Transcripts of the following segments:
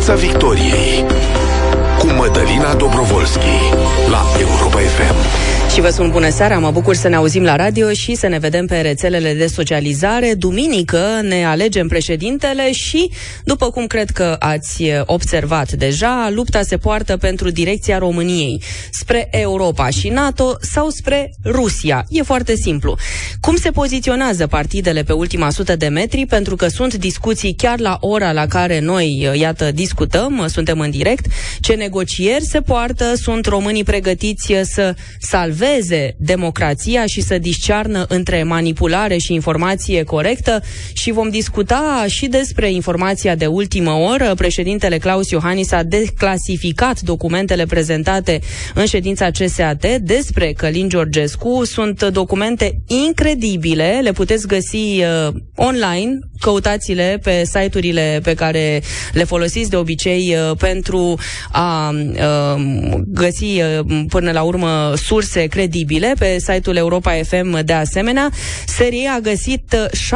Piața Victoriei cu Mădălina Dobrovolski la Europa FM. Și vă spun bună seara, mă bucur să ne auzim la radio și să ne vedem pe rețelele de socializare. Duminică ne alegem președintele și, după cum cred că ați observat deja, lupta se poartă pentru direcția României, spre Europa și NATO sau spre Rusia. E foarte simplu. Cum se poziționează partidele pe ultima 100 de metri? Pentru că sunt discuții chiar la ora la care noi, iată, discutăm, suntem în direct. Ce negocieri se poartă? Sunt românii pregătiți să salveze democrația și să discearnă între manipulare și informație corectă? Și vom discuta și despre informația de ultimă oră. Președintele Claus Iohannis a declasificat documentele prezentate în ședința CSAT despre Călin Georgescu. Sunt documente incredibile, le puteți găsi online, căutați-le pe site-urile pe care le folosiți de obicei pentru a găsi până la urmă surse credibile. Pe site-ul Europa FM de asemenea, SRI a găsit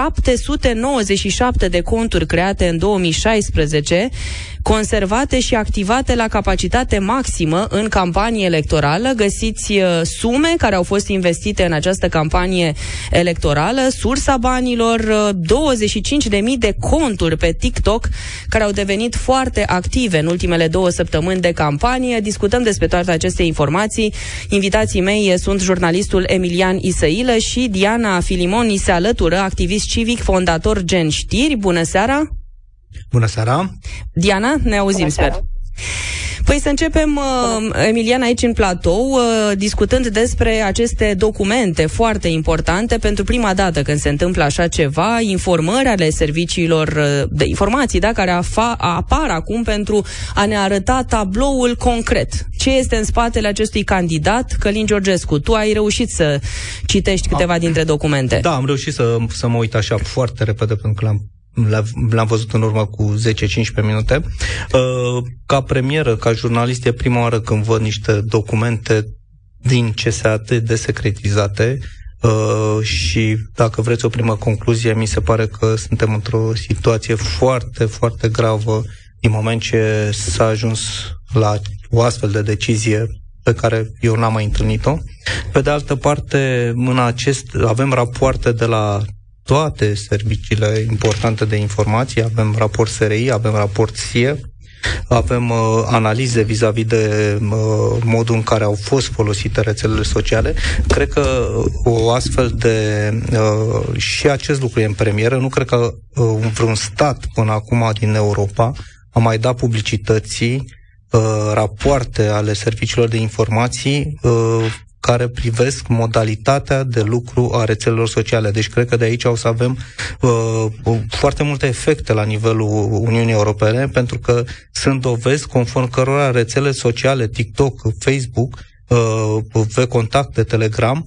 797 de conturi create în 2016, conservate și activate la capacitate maximă în campanie electorală. Găsiți sume care au fost investite în această campanie electorală, sursa banilor, 25.000 de conturi pe TikTok care au devenit foarte active în ultimele 2 săptămâni de campanie. Discutăm despre toate aceste informații. Invitații mei sunt jurnalistul Emilian Isăilă și Diana Filimon ni se alătură, activist civic, fondator Gen Știri. Bună seara! Bună seara! Diana, ne auzim, sper. Păi să începem, Emilian, aici în platou, discutând despre aceste documente foarte importante. Pentru prima dată când se întâmplă așa ceva, informări ale serviciilor de informații, da, care apar acum pentru a ne arăta tabloul concret. Ce este în spatele acestui candidat, Călin Georgescu? Tu ai reușit să citești câteva dintre documente. Da, am reușit să mă uit așa foarte repede, pentru că l-am văzut în urmă cu 10-15 minute. Ca premieră, ca jurnalist, e prima oară când văd niște documente din CSAT desecretizate și, dacă vreți o primă concluzie, mi se pare că suntem într-o situație foarte, foarte gravă din moment ce s-a ajuns la o astfel de decizie pe care eu n-am mai întâlnit-o. Pe de altă parte, avem rapoarte de la toate serviciile importante de informații, avem raport SRI, avem raport SIE, avem analize vis-a-vis de modul în care au fost folosite rețelele sociale. Cred că o astfel de... și acest lucru e în premieră. Nu cred că vreun stat până acum din Europa a mai dat publicității rapoarte ale serviciilor de informații care privesc modalitatea de lucru a rețelelor sociale. Deci cred că de aici o să avem foarte multe efecte la nivelul Uniunii Europene, pentru că sunt dovezi conform cărora rețele sociale, TikTok, Facebook, VKontakte, Telegram,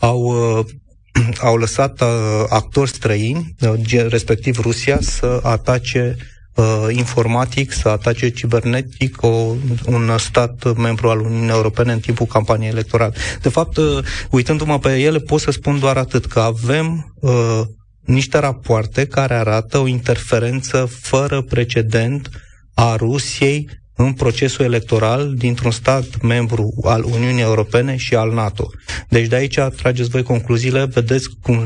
au lăsat actori străini, respectiv Rusia, să atace informatic, să atace cibernetic un stat membru al Uniunii Europene în timpul campaniei electorale. De fapt, uitându-mă pe ele, pot să spun doar atât, că avem niște rapoarte care arată o interferență fără precedent a Rusiei în procesul electoral dintr-un stat membru al Uniunii Europene și al NATO. Deci de aici trageți voi concluziile, vedeți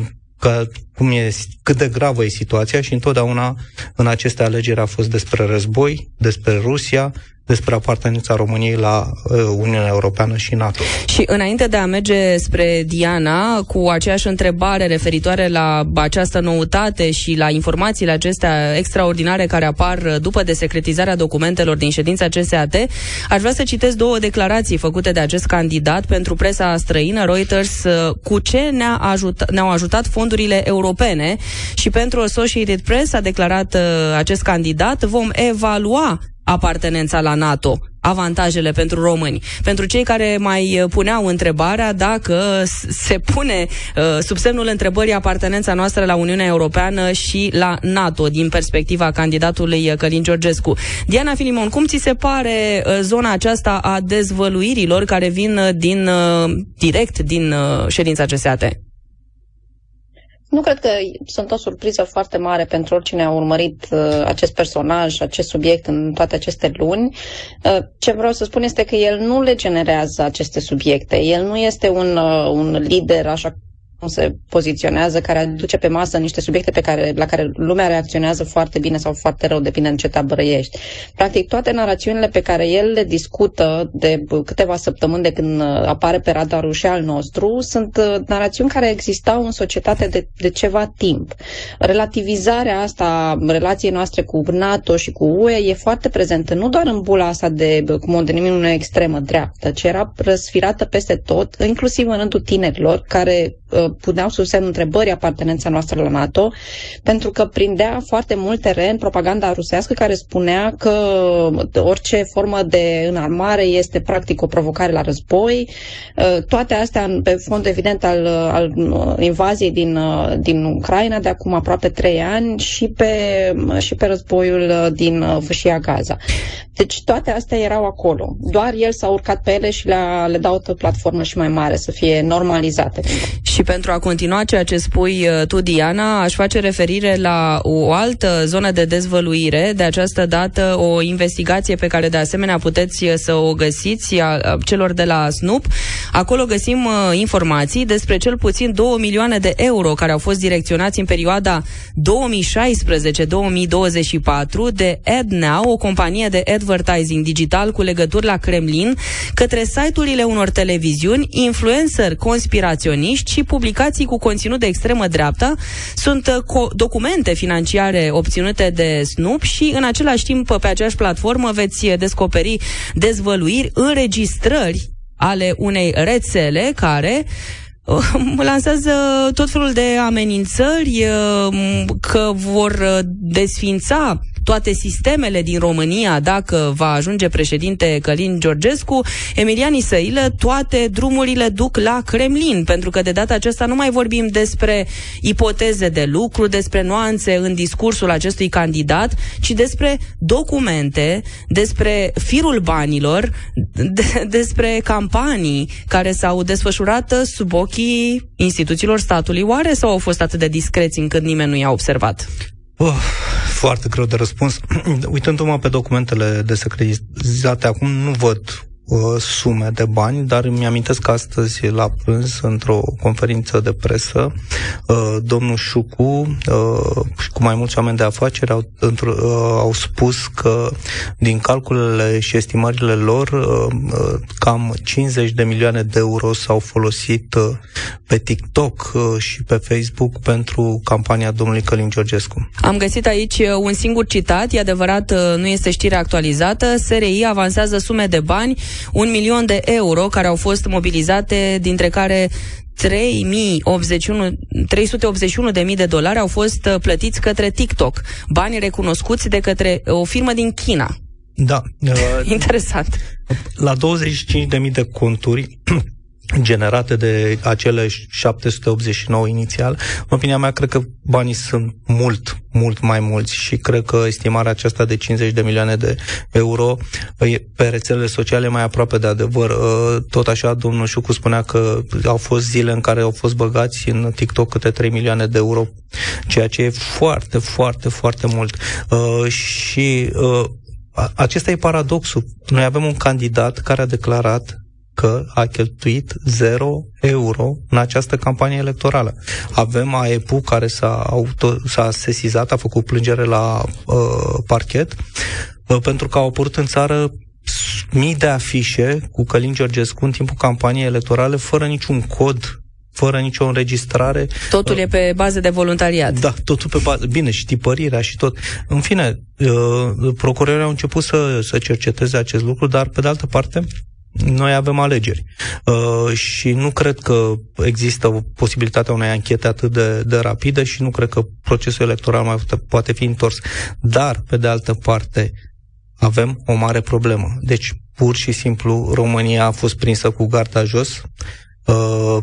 cât de gravă e situația și întotdeauna în aceste alegeri a fost despre război, despre Rusia, despre apartenența României la Uniunea Europeană și NATO. Și înainte de a merge spre Diana, cu aceeași întrebare referitoare la această noutate și la informațiile acestea extraordinare care apar după desecretizarea documentelor din ședința CSAT, aș vrea să citesc 2 declarații făcute de acest candidat pentru presa străină, Reuters, cu ce ne-au ajutat fondurile europene. Și pentru Associated Press a declarat acest candidat: vom evalua apartenența la NATO, avantajele pentru români. Pentru cei care mai puneau întrebarea dacă se pune sub semnul întrebării apartenența noastră la Uniunea Europeană și la NATO din perspectiva candidatului Călin Georgescu. Diana Filimon, cum ți se pare zona aceasta a dezvăluirilor care vin direct din ședința CSAT? Nu cred că sunt o surpriză foarte mare pentru oricine a urmărit acest personaj, acest subiect în toate aceste luni. Ce vreau să spun este că el nu le generează aceste subiecte. El nu este un lider așa cum se poziționează, care aduce pe masă niște subiecte la care lumea reacționează foarte bine sau foarte rău, depinde în ce tabără ești. Practic, toate narațiunile pe care el le discută de câteva săptămâni de când apare pe radarul și al nostru, sunt narațiuni care existau în societate de ceva timp. Relativizarea asta, relației noastre cu NATO și cu UE, e foarte prezentă, nu doar în bula asta de, cum o denumim noi, extremă dreaptă, ci era răsfirată peste tot, inclusiv în rândul tinerilor, care puneau sub semnul întrebării apartenența noastră la NATO, pentru că prindea foarte mult teren propaganda rusească care spunea că orice formă de înarmare este practic o provocare la război. Toate astea pe fond evident al invaziei din Ucraina de acum aproape 3 ani și pe războiul din Fâșia Gaza. Deci toate astea erau acolo. Doar el s-a urcat pe ele și le dau o platformă și mai mare să fie normalizate. Și pentru a continua ceea ce spui tu, Diana, aș face referire la o altă zonă de dezvăluire, de această dată o investigație pe care de asemenea puteți să o găsiți a celor de la SNUP. Acolo găsim informații despre cel puțin 2 milioane de euro care au fost direcționați în perioada 2016-2024 de AdNow, o companie de advertising digital cu legături la Kremlin, către site-urile unor televiziuni, influenceri conspiraționiști și publicații cu conținut de extremă dreaptă. Sunt documente financiare obținute de SNUP și în același timp pe aceeași platformă veți descoperi dezvăluiri, înregistrări ale unei rețele care lansează tot felul de amenințări că vor desfința toate sistemele din România dacă va ajunge președinte Călin Georgescu. Emilian Isăilă, toate drumurile duc la Kremlin, pentru că de data aceasta nu mai vorbim despre ipoteze de lucru, despre nuanțe în discursul acestui candidat, ci despre documente, despre firul banilor, despre campanii care s-au desfășurat sub ochii instituțiilor statului. Oare sau au fost atât de discreți încât nimeni nu i-a observat? Foarte greu de răspuns. Uitându-mă pe documentele desecretizate acum, nu văd sume de bani, dar îmi amintesc că astăzi la prânz, într-o conferință de presă, domnul Șucu și cu mai mulți oameni de afaceri au spus că din calculele și estimările lor cam 50 de milioane de euro s-au folosit pe TikTok și pe Facebook pentru campania domnului Călin Georgescu. Am găsit aici un singur citat, e adevărat, nu este știre actualizată. SRI avansează sume de bani, 1 milion de euro care au fost mobilizate, dintre care 381.000 de dolari au fost plătiți către TikTok, bani recunoscuți de către o firmă din China. Da. Interesant. La 25.000 de conturi generate de acele 789 inițial, în opinia mea, cred că banii sunt mult mai mulți și cred că estimarea aceasta de 50 de milioane de euro pe rețelele sociale mai aproape de adevăr. Tot așa, domnul Șucu spunea că au fost zile în care au fost băgați în TikTok câte 3 milioane de euro, ceea ce e foarte, foarte, foarte mult. Și acesta e paradoxul. Noi avem un candidat care a declarat că a cheltuit 0 euro în această campanie electorală. Avem AEPU care s-a sesizat, a făcut plângere la parchet, pentru că au apărut în țară mii de afișe cu Călin Georgescu în timpul campaniei electorale, fără niciun cod, fără nicio înregistrare. Totul e pe bază de voluntariat. Da, totul pe bază. Bine, și tipărirea și tot. În fine, procurorii au început să cerceteze acest lucru, dar pe de altă parte noi avem alegeri și nu cred că există posibilitatea unei anchete atât de rapide și nu cred că procesul electoral mai poate fi întors. Dar, pe de altă parte, avem o mare problemă. Deci, pur și simplu, România a fost prinsă cu garda jos.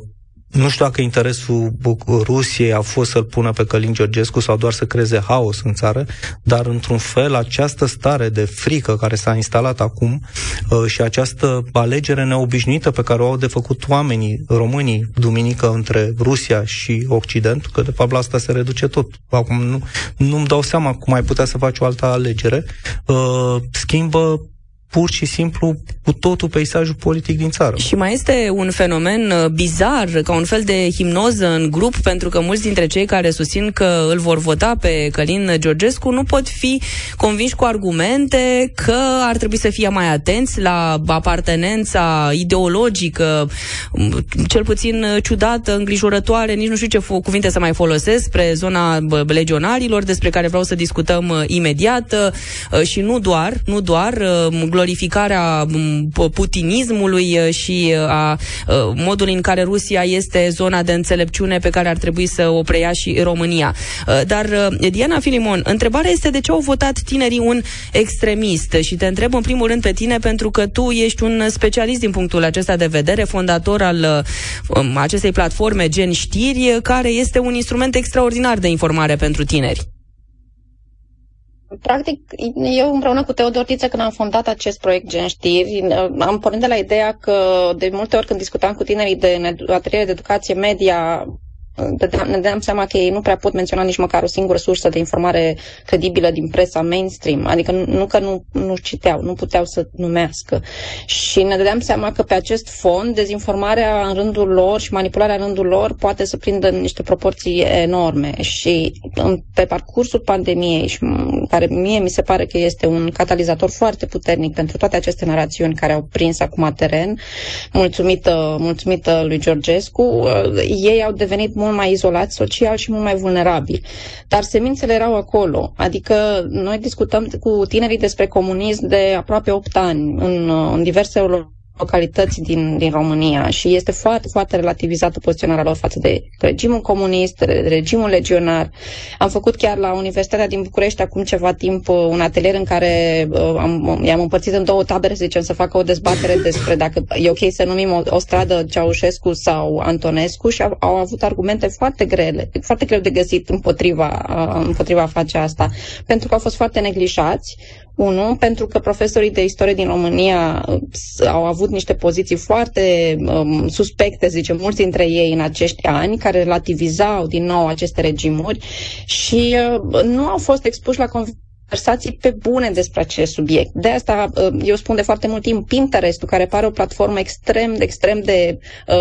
Nu știu dacă interesul Rusiei a fost să-l pună pe Călin Georgescu sau doar să creeze haos în țară, dar într-un fel această stare de frică care s-a instalat acum și această alegere neobișnuită pe care o au de făcut oamenii, românii, duminică între Rusia și Occident, că de fapt la asta se reduce tot. Acum nu-mi dau seama cum ai putea să faci o altă alegere, schimbă pur și simplu cu totul peisajul politic din țară. Și mai este un fenomen bizar, ca un fel de hipnoză în grup, pentru că mulți dintre cei care susțin că îl vor vota pe Călin Georgescu nu pot fi convinși cu argumente că ar trebui să fie mai atenți la apartenența ideologică, cel puțin ciudată, îngrijorătoare, nici nu știu ce cuvinte să mai folosesc, spre zona legionarilor, despre care vreau să discutăm imediat, și nu doar glorificarea putinismului și a modului în care Rusia este zona de înțelepciune pe care ar trebui să o preia și România. Dar, Diana Filimon, întrebarea este de ce au votat tinerii un extremist? Și te întreb în primul rând pe tine, pentru că tu ești un specialist din punctul acesta de vedere, fondator al acestei platforme Gen Știri, care este un instrument extraordinar de informare pentru tineri. Practic, eu împreună cu Teodor Tiță, când am fondat acest proiect Gen Știri, am pornit de la ideea că de multe ori când discutam cu tinerii de ateliere de educație media, ne dăm seama că ei nu prea pot menționa nici măcar o singură sursă de informare credibilă din presa mainstream, adică nu că nu citeau, nu puteau să numească. Și ne dădeam seama că pe acest fond dezinformarea în rândul lor și manipularea în rândul lor poate să prindă niște proporții enorme. Și pe parcursul pandemiei, și care mie mi se pare că este un catalizator foarte puternic pentru toate aceste narațiuni care au prins acum teren, mulțumită lui Georgescu, ei au devenit mult mai izolați social și mult mai vulnerabili. Dar semințele erau acolo. Adică noi discutăm cu tinerii despre comunism de aproape 8 ani în diverse localități din România și este foarte, foarte relativizată poziționarea lor față de regimul comunist, de regimul legionar. Am făcut chiar la Universitatea din București acum ceva timp un atelier în care i-am împărțit în 2 tabere, să zicem, să facă o dezbatere despre dacă e ok să numim o stradă Ceaușescu sau Antonescu și au avut argumente foarte grele, foarte greu de găsit împotriva a face asta, pentru că au fost foarte neglijați. Unu, pentru că profesorii de istorie din România au avut niște poziții foarte suspecte, zicem, mulți dintre ei în acești ani, care relativizau din nou aceste regimuri și nu au fost expuși la conversații pe bune despre acest subiect. De asta eu spun de foarte mult timp Pinterest-ul, care pare o platformă extrem de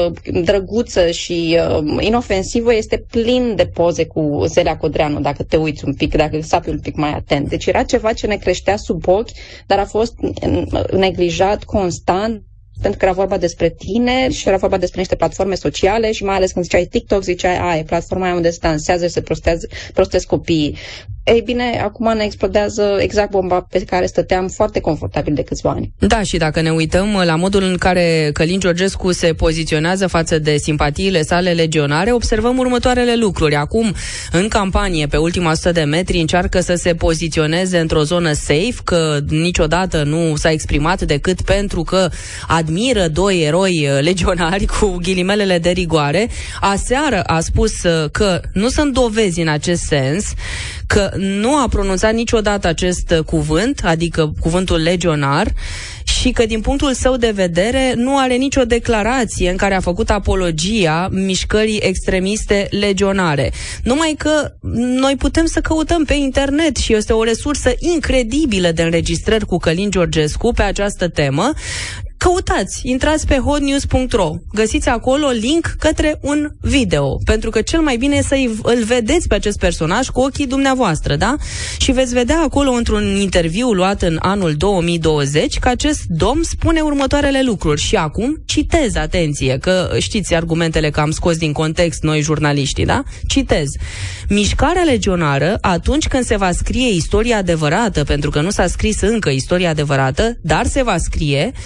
drăguță și inofensivă, este plin de poze cu Zelea Codreanu, dacă te uiți un pic, dacă sapi un pic mai atent. Deci era ceva ce ne creștea sub ochi, dar a fost neglijat constant, pentru că era vorba despre tineri și era vorba despre niște platforme sociale și mai ales când ziceai TikTok, ziceai, e platforma aia unde se dansează și se prostesc copiii. Ei bine, acum ne explodează exact bomba pe care stăteam foarte confortabil de câțiva ani. Da, și dacă ne uităm la modul în care Călin Georgescu se poziționează față de simpatiile sale legionare, observăm următoarele lucruri. Acum, în campanie, pe ultima 100 de metri, încearcă să se poziționeze într-o zonă safe, că niciodată nu s-a exprimat decât pentru că admiră 2 eroi legionari cu ghilimelele de rigoare. Aseară a spus că nu sunt dovezi în acest sens, că nu a pronunțat niciodată acest cuvânt, adică cuvântul legionar, și că din punctul său de vedere nu are nicio declarație în care a făcut apologia mișcării extremiste legionare. Numai că noi putem să căutăm pe internet și este o resursă incredibilă de înregistrări cu Călin Georgescu pe această temă. Căutați, intrați pe hotnews.ro, găsiți acolo link către un video, pentru că cel mai bine e să îl vedeți pe acest personaj cu ochii dumneavoastră, da? Și veți vedea acolo într-un interviu luat în anul 2020 că acest domn spune următoarele lucruri. Și acum citez, atenție, că știți argumentele că am scos din context noi jurnaliștii, da? Citez. Mișcarea legionară, atunci când se va scrie istoria adevărată, pentru că nu s-a scris încă istoria adevărată, dar se va scrie,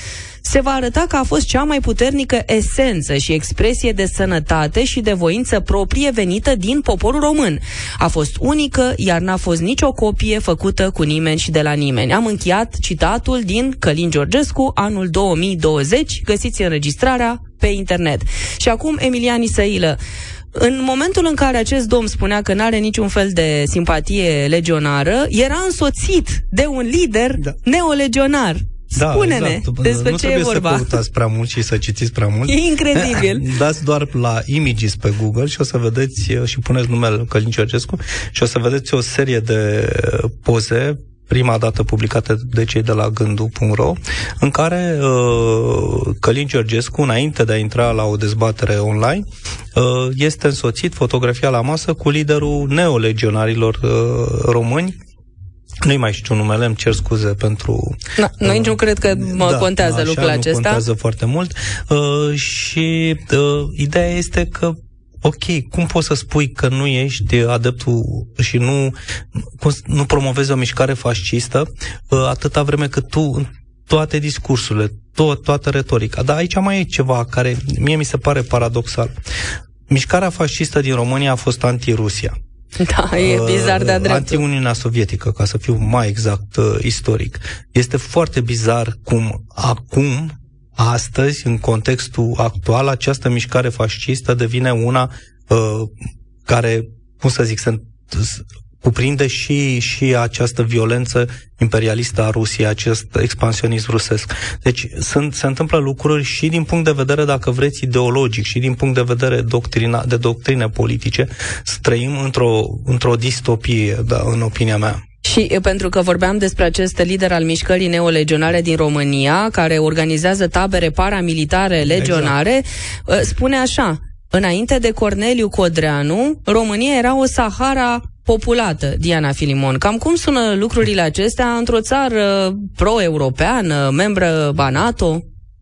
se va arăta că a fost cea mai puternică esență și expresie de sănătate și de voință proprie venită din poporul român. A fost unică, iar n-a fost nicio copie făcută cu nimeni și de la nimeni. Am încheiat citatul din Călin Georgescu, anul 2020. Găsiți înregistrarea pe internet. Și acum Emilian Isăilă. În momentul în care acest domn spunea că n-are niciun fel de simpatie legionară, era însoțit de un lider neolegionar. Spune-ne exact. despre ce e vorba. Nu trebuie să căutați prea mult și să citiți prea mult. E incredibil. Dați doar la Images pe Google și o să vedeți, și puneți numele Călin Georgescu și o să vedeți o serie de poze, prima dată publicate de cei de la gându.ro, în care Călin Georgescu, înainte de a intra la o dezbatere online, este însoțit, fotografia la masă, cu liderul neolegionarilor români. Nu-i mai știu numele, îmi cer scuze pentru... Noi nu cred că contează lucrul acesta. Nu contează foarte mult. Și ideea este că ok, cum poți să spui că nu ești adeptul și nu promovezi o mișcare fascistă atâta vreme cât tu, în toate discursurile, toată retorica. Dar aici mai e ceva care mie mi se pare paradoxal. Mișcarea fascistă din România a fost anti-Rusia. Da, e bizar de-a dreptul. Anti-Uniunea Sovietică, ca să fiu mai exact istoric. Este foarte bizar cum acum, astăzi, în contextul actual, această mișcare fascistă devine una care, cum să zic, cuprinde și această violență imperialistă a Rusiei, acest expansionism rusesc. Deci se întâmplă lucruri și din punct de vedere, dacă vreți, ideologic, și din punct de vedere de doctrine politice. Trăim într-o distopie, în opinia mea. Și pentru că vorbeam despre acest lider al mișcării neolegionare din România, care organizează tabere paramilitare legionare, spune așa: înainte de Corneliu Codreanu, România era o Sahara populată, Diana Filimon. Cam cum sună lucrurile acestea într-o țară pro-europeană, membră a NATO?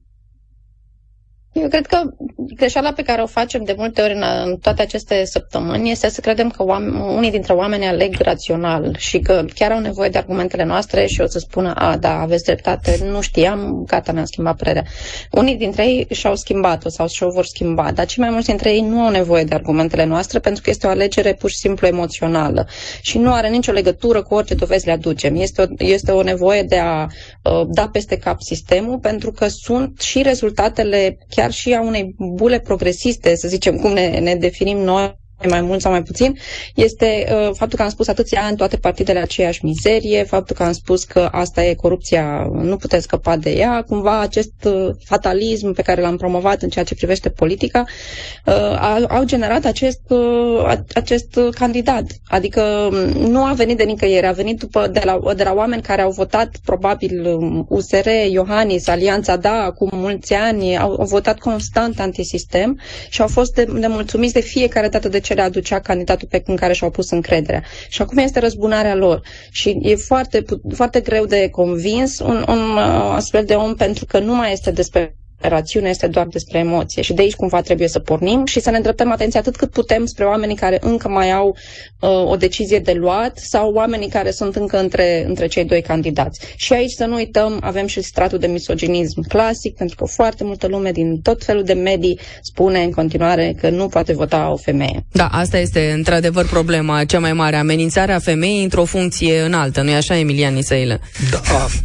Eu cred că greșeala pe care o facem de multe ori în toate aceste săptămâni este să credem că unii dintre oameni aleg rațional și că chiar au nevoie de argumentele noastre și o să spună, da, aveți dreptate, nu știam, gata, ne-am schimbat părerea. Unii dintre ei și-au schimbat-o sau și-o vor schimba, dar cei mai mulți dintre ei nu au nevoie de argumentele noastre pentru că este o alegere pur și simplu emoțională și nu are nicio legătură cu orice dovezi le aducem. Este o nevoie de a da peste cap sistemul pentru că sunt și rezultatele chiar și a unei bule progresiste, să zicem, cum ne definim noi, mai mult sau mai puțin, este faptul că am spus atâția ani toate partidele aceeași mizerie, faptul că am spus că asta e corupția, nu puteți scăpa de ea, cumva acest fatalism pe care l-am promovat în ceea ce privește politica, au generat acest candidat. Adică nu a venit de nicăieri, a venit de la oameni care au votat probabil USR, Iohannis, Alianța Da, acum mulți ani, au votat constant antisistem și au fost nemulțumiți de fiecare dată de ce le aducea candidatul în care și-au pus încrederea. Și acum este răzbunarea lor. Și e foarte, foarte greu de convins un astfel de om pentru că nu mai este despre rațiune, este doar despre emoție. Și de aici cumva trebuie să pornim și să ne îndreptăm atenția atât cât putem spre oamenii care încă mai au o decizie de luat sau oamenii care sunt încă între cei doi candidați. Și aici să nu uităm, avem și stratul de misoginism clasic, pentru că foarte multă lume din tot felul de medii spune în continuare că nu poate vota o femeie. Da, asta este într-adevăr problema cea mai mare, amenințarea femeii într-o funcție înaltă. Nu-i așa, Emilian Isăilă? Da,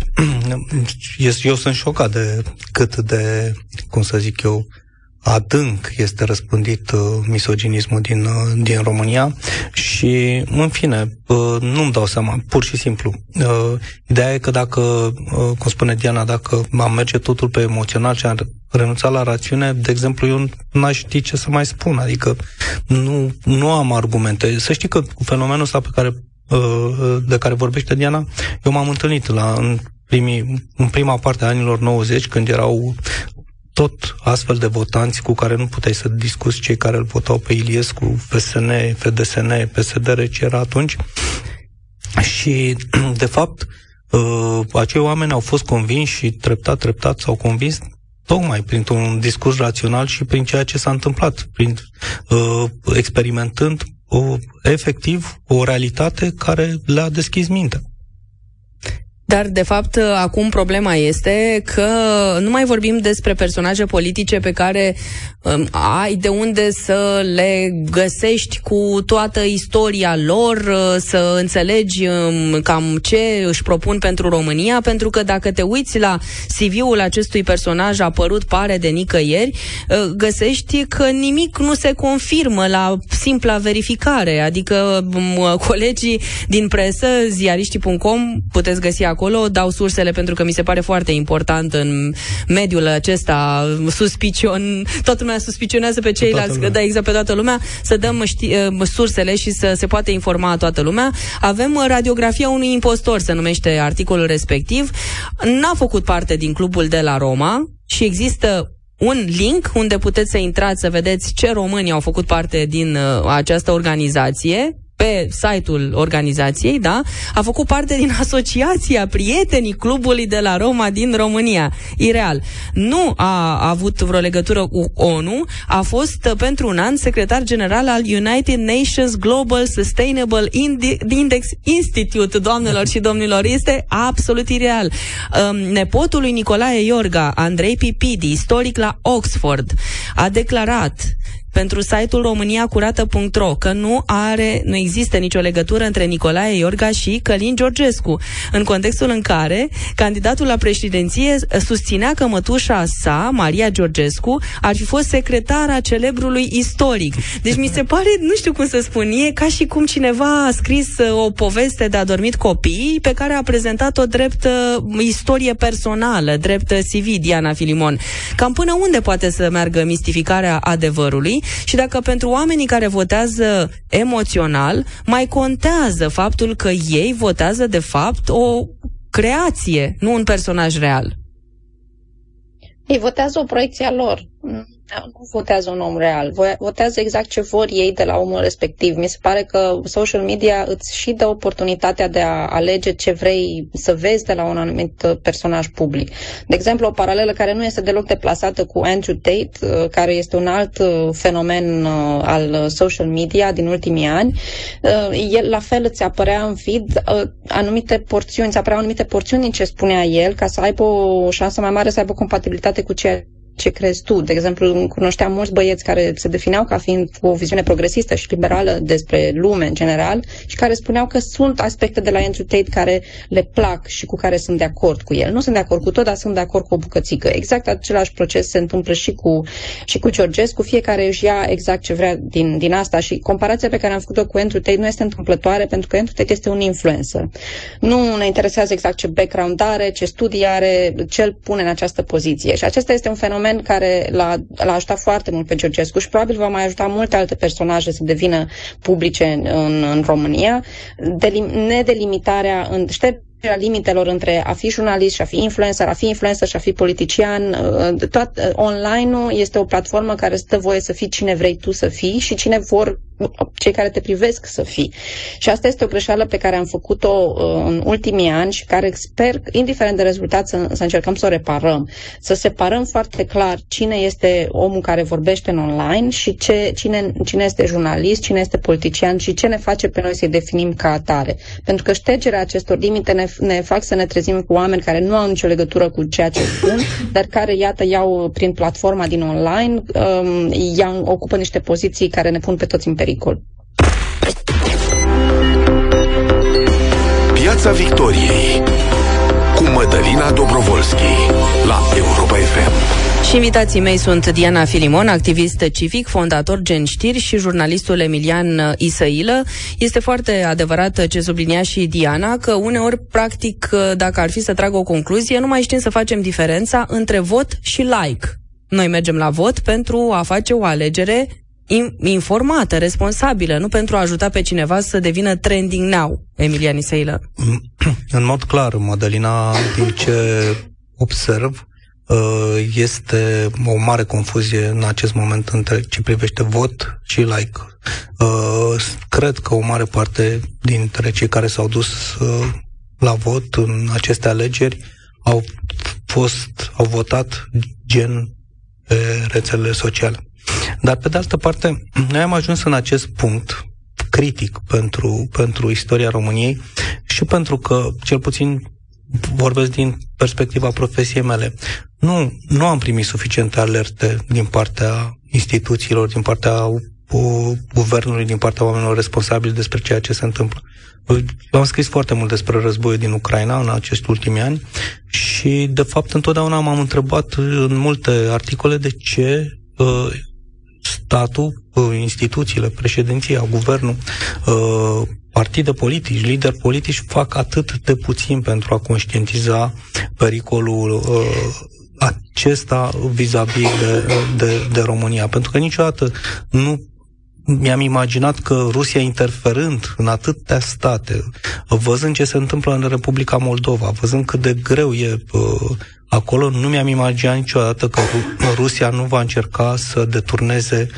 eu sunt șocat de cât de, cum să zic eu, adânc este răspândit misoginismul din România și, în fine, nu-mi dau seama, pur și simplu. Ideea e că dacă, cum spune Diana, dacă am merge totul pe emoțional și am renunțat la rațiune, de exemplu, eu n-aș ști ce să mai spun, adică nu am argumente. Să știi că fenomenul ăsta de care vorbește Diana, eu m-am întâlnit în prima parte a anilor 90, când erau tot astfel de votanți cu care nu puteai să discuți, cei care îl votau pe Iliescu, FSN, FDSN, PSD, ce era atunci. Și, de fapt, acei oameni au fost convinși și treptat s-au convins tocmai printr-un discurs rațional și prin ceea ce s-a întâmplat, experimentând efectiv o realitate care le-a deschis mintea. Dar, de fapt, acum problema este că nu mai vorbim despre personaje politice pe care ai de unde să le găsești cu toată istoria lor, să înțelegi cam ce își propun pentru România, pentru că dacă te uiți la CV-ul acestui personaj apărut pare de nicăieri, găsești că nimic nu se confirmă la simpla verificare, adică colegii din presă, ziariștii.com, puteți găsi acolo, dau sursele pentru că mi se pare foarte important în mediul acesta toată lumea suspicionează pe ceilalți, da, exact, pe toată lumea, să dăm sursele și să se poate informa toată lumea. Avem radiografia unui impostor, se numește articolul respectiv. N-a făcut parte din clubul de la Roma și există un link unde puteți să intrați să vedeți ce români au făcut parte din această organizație. Pe site-ul organizației, da, a făcut parte din asociația Prietenii Clubului de la Roma din România. Ireal. Nu a avut vreo legătură cu ONU, a fost pentru un an secretar general al United Nations Global Sustainable Index Institute, doamnelor și domnilor. Este absolut ireal. Nepotul lui Nicolae Iorga, Andrei Pipidi, istoric la Oxford, a declarat pentru site-ul româniacurată.ro că nu există nicio legătură între Nicolae Iorga și Călin Georgescu, în contextul în care candidatul la președinție susținea că mătușa sa, Maria Georgescu, ar fi fost secretara celebrului istoric. Deci mi se pare, nu știu cum să spun, e ca și cum cineva a scris o poveste de adormit copii pe care a prezentat-o drept istorie personală, drept CV, Diana Filimon. Cam până unde poate să meargă mistificarea adevărului? Și dacă pentru oamenii care votează emoțional mai contează faptul că ei votează de fapt o creație, nu un personaj real. Ei votează o proiecție a lor. Nu votează un om real, votează exact ce vor ei de la omul respectiv. Mi se pare că social media îți și dă oportunitatea de a alege ce vrei să vezi de la un anumit personaj public. De exemplu, o paralelă care nu este deloc deplasată cu Andrew Tate, care este un alt fenomen al social media din ultimii ani. El la fel îți apărea în feed anumite porțiuni, îți apăreau anumite porțiuni din ce spunea el, ca să aibă o șansă mai mare să aibă compatibilitate cu ceea ce crezi tu. De exemplu, cunoșteam mulți băieți care se defineau ca fiind cu o viziune progresistă și liberală despre lume în general și care spuneau că sunt aspecte de la Andrew Tate care le plac și cu care sunt de acord cu el. Nu sunt de acord cu tot, dar sunt de acord cu o bucățică. Exact același proces se întâmplă și cu Georgescu. Fiecare își ia exact ce vrea din asta și comparația pe care am făcut-o cu Andrew Tate nu este întâmplătoare pentru că Andrew Tate este un influencer. Nu ne interesează exact ce background are, ce studii are, ce îl pune în această poziție. Și acesta este un fenomen care l-a ajutat foarte mult pe Georgescu și probabil va mai ajuta multe alte personaje să devină publice în România. Nedelimitarea, limitelor între a fi jurnalist și a fi influencer și a fi politician, online-ul este o platformă care îți dă voie să fii cine vrei tu să fii și cei care te privesc să fii. Și asta este o greșeală pe care am făcut-o în ultimii ani și care sper, indiferent de rezultat, să încercăm să o reparăm. Să separăm foarte clar cine este omul care vorbește în online și cine este jurnalist, cine este politician și ce ne face pe noi să-i definim ca atare. Pentru că ștergerea acestor limite ne fac să ne trezim cu oameni care nu au nicio legătură cu ceea ce spun, dar care, iată, iau prin platforma din online, ocupă niște poziții care ne pun pe toți în pericol. Piața Victoriei cu Mădălina Dobrovolski la Europa FM. Și invitații mei sunt Diana Filimon, activist civic, fondator Gen Știri, și jurnalistul Emilian Isăilă. Este foarte adevărat ce sublinia și Diana, că uneori, practic, dacă ar fi să trag o concluzie, nu mai știm să facem diferența între vot și like. Noi mergem la vot pentru a face o alegere informată, responsabilă, nu pentru a ajuta pe cineva să devină trending now. Emilian Isăilă. În mod clar, Mădălina, din ce observ, este o mare confuzie în acest moment între ce privește vot și like. Cred că o mare parte dintre cei care s-au dus la vot în aceste alegeri au votat gen pe rețelele sociale. Dar pe de altă parte, noi am ajuns în acest punct critic pentru istoria României și pentru că, cel puțin vorbesc din perspectiva profesiei mele. Nu am primit suficiente alerte din partea instituțiilor, din partea guvernului, din partea oamenilor responsabili despre ceea ce se întâmplă. Eu am scris foarte mult despre războiul din Ucraina în acești ultimi ani și, de fapt, întotdeauna m-am întrebat în multe articole de ce statul, instituțiile, președinția, guvernul, partide politici, lideri politici fac atât de puțin pentru a conștientiza pericolul acesta vis-a-vis de România. Pentru că niciodată nu mi-am imaginat că Rusia, interferând în atâtea state, văzând ce se întâmplă în Republica Moldova, văzând cât de greu e acolo, nu mi-am imaginat niciodată că Rusia nu va încerca să deturneze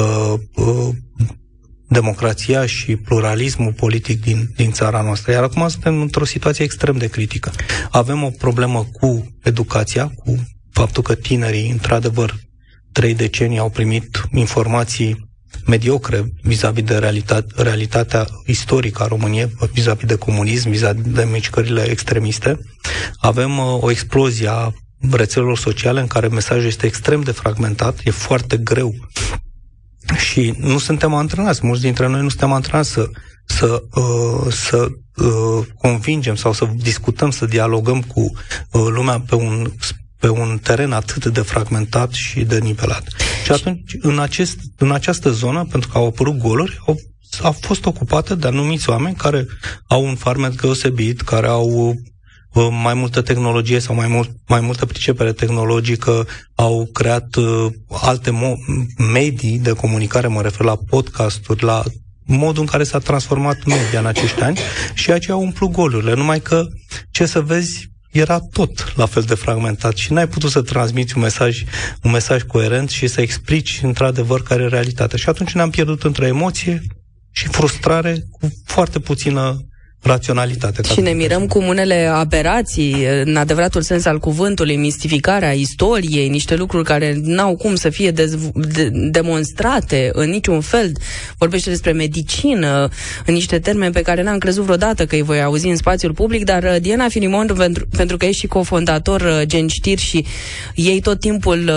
democrația și pluralismul politic din țara noastră. Iar acum suntem într-o situație extrem de critică. Avem o problemă cu educația, cu faptul că tinerii, într-adevăr, 3 decenii au primit informații mediocre vis-a-vis de realitatea istorică a României, vis-a-vis de comunism, vis-a-vis de mișcările extremiste. Avem o explozie a rețelelor sociale în care mesajul este extrem de fragmentat, e foarte greu și nu suntem antrenați, mulți dintre noi nu suntem antrenați să convingem sau să discutăm, să dialogăm cu lumea pe un teren atât de fragmentat și de nivelat. Și atunci, în această zonă, pentru că au apărut goluri, au fost ocupate de anumiți oameni care au un farmec deosebit, care au mai multă tehnologie sau mai multă pricepere tehnologică, au creat alte medii de comunicare, mă refer la podcasturi, la modul în care s-a transformat media în acești ani și aceia au umplut golurile. Numai că, ce să vezi, era tot la fel de fragmentat și n-ai putut să transmiți un mesaj coerent și să explici într-adevăr care e realitatea. Și atunci ne-am pierdut între emoție și frustrare cu foarte puțină raționalitate. Și ne mirăm cum unele aberații, în adevăratul sens al cuvântului, mistificarea istoriei, niște lucruri care n-au cum să fie demonstrate în niciun fel. Vorbește despre medicină, în niște termeni pe care n-am crezut vreodată că îi voi auzi în spațiul public, dar Diana Filimon, pentru că ești și cofondator Gen Știri și ei tot timpul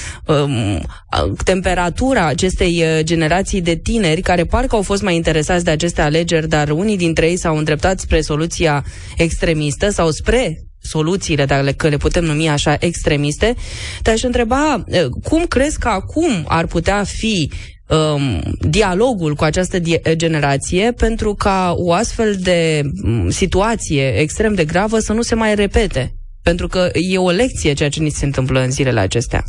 temperatura acestei generații de tineri care parcă au fost mai interesați de aceste alegeri, dar unii dintre ei s-au îndreptat spre soluția extremistă sau spre soluțiile, dacă le putem numi așa, extremiste. Te-aș întreba, cum crezi că acum ar putea fi dialogul cu această generație pentru ca o astfel de situație extrem de gravă să nu se mai repete? Pentru că e o lecție ceea ce ni se întâmplă în zilele acestea.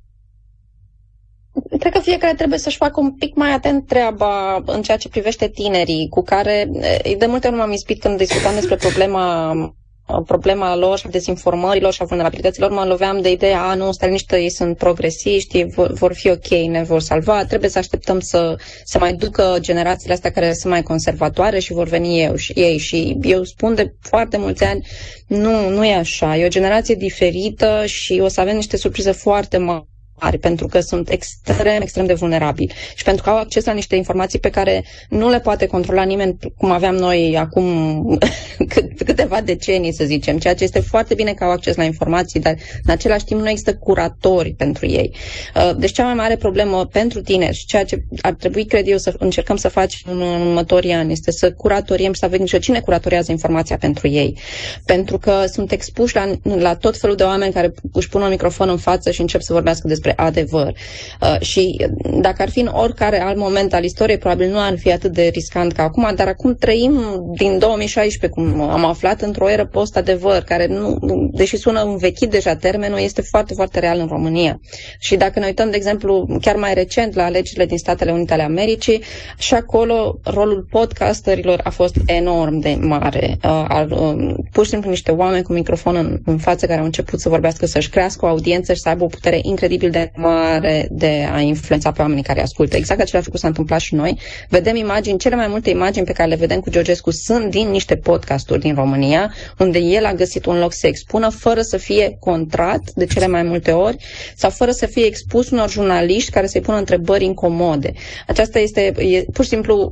Cred că fiecare trebuie să-și facă un pic mai atent treaba în ceea ce privește tinerii, cu care de multe ori m-am ispit când discutam despre problema lor și a dezinformărilor și a vulnerabilităților, mă loveam de ideea, nu, staliniștii ei sunt progresiști, vor fi ok, ne vor salva, trebuie să așteptăm să se mai ducă generațiile astea care sunt mai conservatoare și vor veni ei. Și eu spun de foarte mulți ani, nu e așa, e o generație diferită și o să avem niște surprize foarte mari, pentru că sunt extrem de vulnerabili și pentru că au acces la niște informații pe care nu le poate controla nimeni, cum aveam noi acum câteva decenii, să zicem, ceea ce este foarte bine că au acces la informații, dar în același timp nu există curatori pentru ei. Deci cea mai mare problemă pentru tineri și ceea ce ar trebui, cred eu, să încercăm să facem în următorii ani este să curatoriem și să vedem cine curatorează informația pentru ei. Pentru că sunt expuși la tot felul de oameni care își pun un microfon în față și încep să vorbească despre adevăr. Și dacă ar fi în oricare alt moment al istoriei, probabil nu ar fi atât de riscant ca acum, dar acum trăim din 2016, cum am aflat, într-o eră post-adevăr, care, deși sună învechit deja termenul, este foarte, foarte real în România. Și dacă ne uităm, de exemplu, chiar mai recent la alegerile din Statele Unite ale Americii, și acolo rolul podcasterilor a fost enorm de mare. Pur și simplu niște oameni cu microfon în față care au început să vorbească, să-și crească o audiență și să aibă o putere incredibil de mare de a influența pe oamenii care ascultă. Exact același lucru s-a întâmplat și noi. Vedem imagini, cele mai multe imagini pe care le vedem cu Georgescu sunt din niște podcasturi din România, unde el a găsit un loc să expună fără să fie contrat de cele mai multe ori sau fără să fie expus unor jurnaliști care să-i pună întrebări incomode. Aceasta e pur și simplu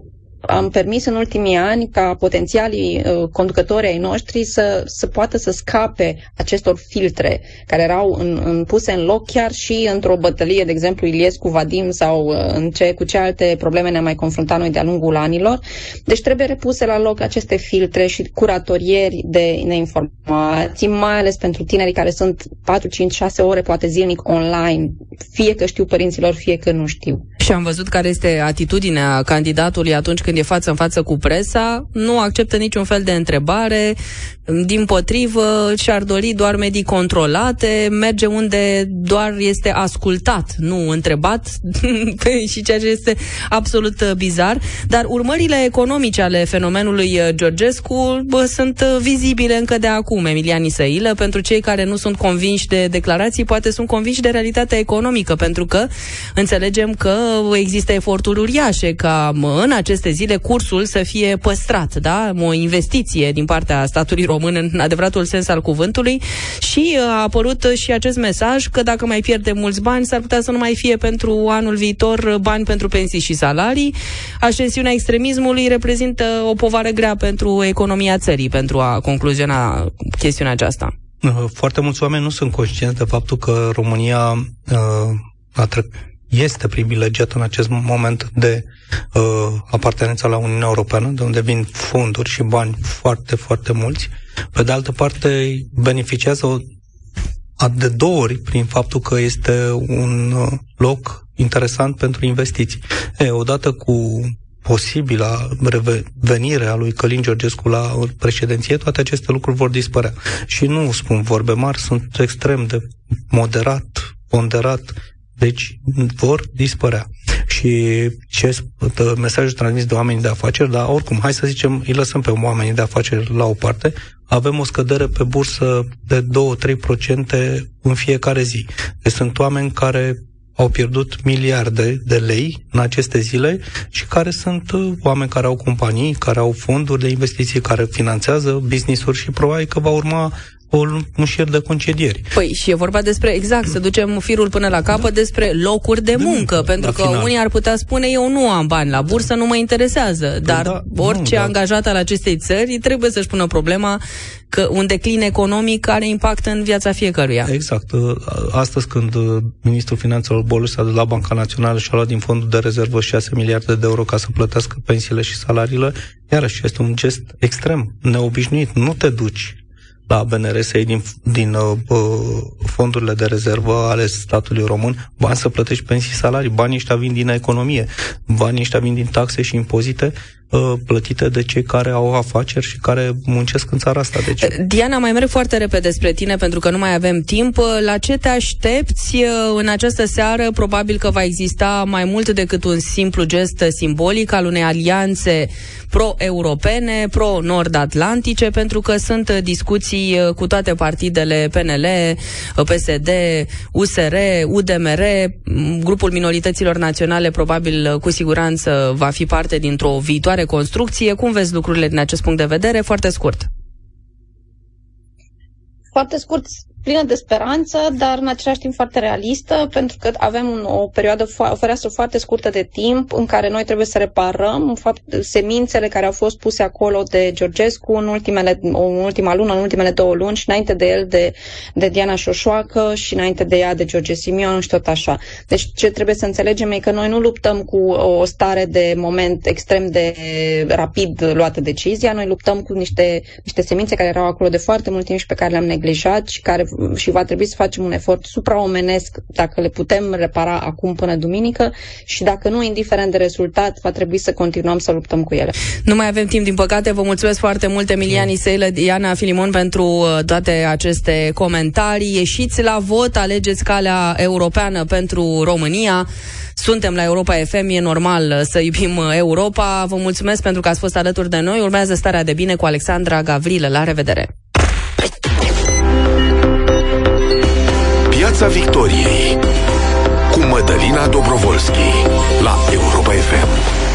am permis în ultimii ani ca potențialii conducători ai noștri să poată să scape acestor filtre care erau puse în loc chiar și într-o bătălie, de exemplu, Iliescu-Vadim sau cu ce alte probleme ne-am mai confruntat noi de-a lungul anilor. Deci trebuie repuse la loc aceste filtre și curatorieri de informații, mai ales pentru tinerii care sunt 4, 5, 6 ore poate zilnic online, fie că știu părinților, fie că nu știu. Și am văzut care este atitudinea candidatului atunci când e față în față cu presa, nu acceptă niciun fel de întrebare, dimpotrivă și-ar dori doar medii controlate, merge unde doar este ascultat, nu întrebat, și ceea ce este absolut bizar. Dar urmările economice ale fenomenului Georgescu sunt vizibile încă de acum, Emilian Isăilă. Pentru cei care nu sunt convinși de declarații, poate sunt convinși de realitatea economică, pentru că înțelegem că există eforturi uriașe ca în aceste zile cursul să fie păstrat, da? O investiție din partea statului român în adevăratul sens al cuvântului și a apărut și acest mesaj că dacă mai pierdem mulți bani, s-ar putea să nu mai fie pentru anul viitor bani pentru pensii și salarii. Ascensiunea extremismului reprezintă o povară grea pentru economia țării, pentru a concluziona chestiunea aceasta. Foarte mulți oameni nu sunt conștienți de faptul că România este privilegiată în acest moment de apartenența la Uniunea Europeană, de unde vin fonduri și bani foarte, foarte mulți. Pe de altă parte, beneficiază de 2 ori prin faptul că este un loc interesant pentru investiții. Odată cu posibila revenire a lui Călin Georgescu la președinție, toate aceste lucruri vor dispărea. Și nu spun vorbe mari, sunt extrem de moderat, ponderat, deci vor dispărea. Și ce mesajul transmis de oamenii de afaceri, dar oricum, hai să zicem, îi lăsăm pe oamenii de afaceri la o parte, avem o scădere pe bursă de 2-3% în fiecare zi. Deci sunt oameni care au pierdut miliarde de lei în aceste zile și care sunt oameni care au companii, care au fonduri de investiții, care finanțează business-uri și probabil că va urma un șir de concedieri. Păi și e vorba despre, exact, să ducem firul până la capăt, despre locuri de muncă, pentru că final, unii ar putea spune, eu nu am bani la bursă, nu mă interesează, dar orice angajat al acestei țări trebuie să-și pună problema că un declin economic are impact în viața fiecăruia. Exact. Astăzi când ministrul finanțelor Bolu s-a dus la Banca Națională și a luat din fondul de rezervă 6 miliarde de euro ca să plătească pensiile și salariile, iarăși este un gest extrem neobișnuit. Nu te duci la BNR să iei din fondurile de rezervă ale statului român bani să plătești pensii și salarii. Banii ăștia vin din economie. Banii ăștia vin din taxe și impozite plătite de cei care au afaceri și care muncesc în țara asta. Deci... Diana, mai merg foarte repede spre tine pentru că nu mai avem timp. La ce te aștepți în această seară? Probabil că va exista mai mult decât un simplu gest simbolic al unei alianțe pro-europene, pro-nord-atlantice, pentru că sunt discuții cu toate partidele PNL, PSD, USR, UDMR, grupul minorităților naționale probabil cu siguranță va fi parte dintr-o viitoare construcție. Cum vezi lucrurile din acest punct de vedere? Foarte scurt. Foarte scurt, plină de speranță, dar în același timp foarte realistă, pentru că avem o perioadă, o fereastră foarte scurtă de timp în care noi trebuie să reparăm semințele care au fost puse acolo de Georgescu în ultima lună, în ultimele 2 luni și înainte de el de Diana Șoșoacă și înainte de ea de George Simion și tot așa. Deci ce trebuie să înțelegem e că noi nu luptăm cu o stare de moment extrem de rapid luată decizia, noi luptăm cu niște semințe care erau acolo de foarte mult timp și pe care le-am neglijat și va trebui să facem un efort supraomenesc dacă le putem repara acum până duminică și dacă nu, indiferent de rezultat, va trebui să continuăm să luptăm cu ele. Nu mai avem timp, din păcate. Vă mulțumesc foarte mult, Emilian Isăilă, Diana Filimon, pentru toate aceste comentarii. Ieșiți la vot, alegeți calea europeană pentru România. Suntem la Europa FM, e normal să iubim Europa. Vă mulțumesc pentru că ați fost alături de noi. Urmează Starea de Bine cu Alexandra Gavrilă. La revedere! Piața Victoriei cu Mădălina Dobrovolski la Europa FM.